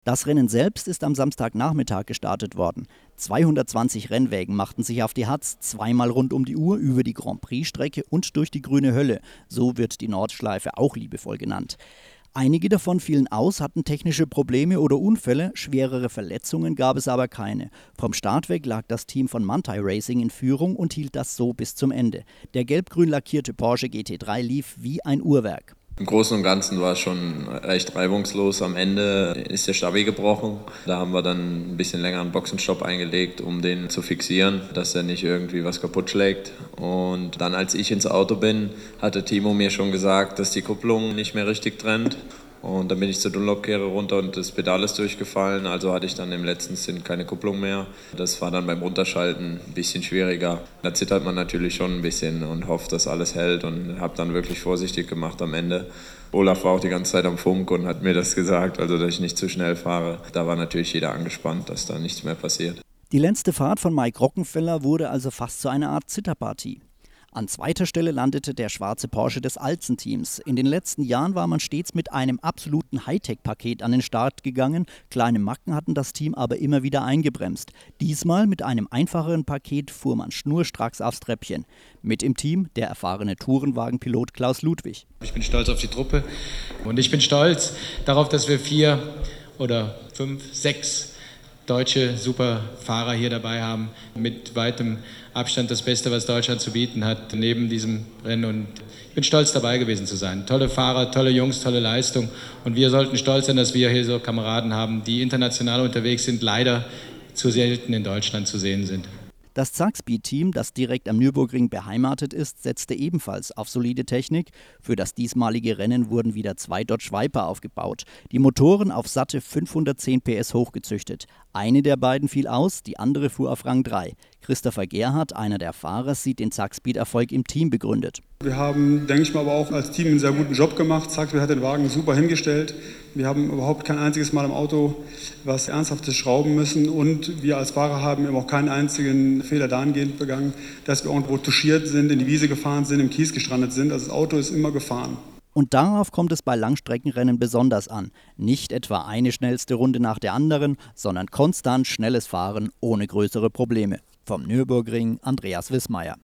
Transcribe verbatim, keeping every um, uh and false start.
Das Rennen selbst ist am Samstagnachmittag gestartet worden. zweihundertzwanzig Rennwägen machten sich auf die Hatz, zweimal rund um die Uhr über die Grand Prix-Strecke und durch die Grüne Hölle. So wird die Nordschleife auch liebevoll genannt. Einige davon fielen aus, hatten technische Probleme oder Unfälle, schwerere Verletzungen gab es aber keine. Vom Start weg lag das Team von Manthey Racing in Führung und hielt das so bis zum Ende. Der gelb-grün lackierte Porsche G T drei lief wie ein Uhrwerk. Im Großen und Ganzen war es schon recht reibungslos. Am Ende ist der Stabi gebrochen. Da haben wir dann ein bisschen länger einen Boxenstopp eingelegt, um den zu fixieren, dass er nicht irgendwie was kaputt schlägt. Und dann, als ich ins Auto bin, hatte Timo mir schon gesagt, dass die Kupplung nicht mehr richtig trennt. Und dann bin ich zur Dunlop-Kehre runter und das Pedal ist durchgefallen. Also hatte ich dann im letzten Stint keine Kupplung mehr. Das war dann beim Runterschalten ein bisschen schwieriger. Da zittert man natürlich schon ein bisschen und hofft, dass alles hält, und habe dann wirklich vorsichtig gemacht am Ende. Olaf war auch die ganze Zeit am Funk und hat mir das gesagt, also dass ich nicht zu schnell fahre. Da war natürlich jeder angespannt, dass da nichts mehr passiert. Die letzte Fahrt von Mike Rockenfeller wurde also fast zu einer Art Zitterpartie. An zweiter Stelle landete der schwarze Porsche des Alzen-Teams. In den letzten Jahren war man stets mit einem absoluten Hightech-Paket an den Start gegangen. Kleine Macken hatten das Team aber immer wieder eingebremst. Diesmal mit einem einfacheren Paket fuhr man schnurstracks aufs Treppchen. Mit im Team der erfahrene Tourenwagenpilot Klaus Ludwig. Ich bin stolz auf die Truppe und ich bin stolz darauf, dass wir vier oder fünf, sechs deutsche Superfahrer hier dabei haben. Mit weitem Abstand das Beste, was Deutschland zu bieten hat, neben diesem Rennen. Und ich bin stolz, dabei gewesen zu sein. Tolle Fahrer, tolle Jungs, tolle Leistung. Und wir sollten stolz sein, dass wir hier so Kameraden haben, die international unterwegs sind, leider zu selten in Deutschland zu sehen sind. Das Zakspeed-Team, das direkt am Nürburgring beheimatet ist, setzte ebenfalls auf solide Technik. Für das diesmalige Rennen wurden wieder zwei Dodge Viper aufgebaut. Die Motoren auf satte fünfhundertzehn P S hochgezüchtet. Eine der beiden fiel aus, die andere fuhr auf Rang drei. Christopher Gerhardt, einer der Fahrer, sieht den Zakspeed-Erfolg im Team begründet. Wir haben, denke ich mal, aber auch als Team einen sehr guten Job gemacht. Zakspeed hat den Wagen super hingestellt. Wir haben überhaupt kein einziges Mal im Auto was Ernsthaftes schrauben müssen, und wir als Fahrer haben eben auch keinen einzigen Fehler dahingehend begangen, dass wir irgendwo touchiert sind, in die Wiese gefahren sind, im Kies gestrandet sind. Also das Auto ist immer gefahren. Und darauf kommt es bei Langstreckenrennen besonders an. Nicht etwa eine schnellste Runde nach der anderen, sondern konstant schnelles Fahren ohne größere Probleme. Vom Nürburgring Andreas Wissmeier.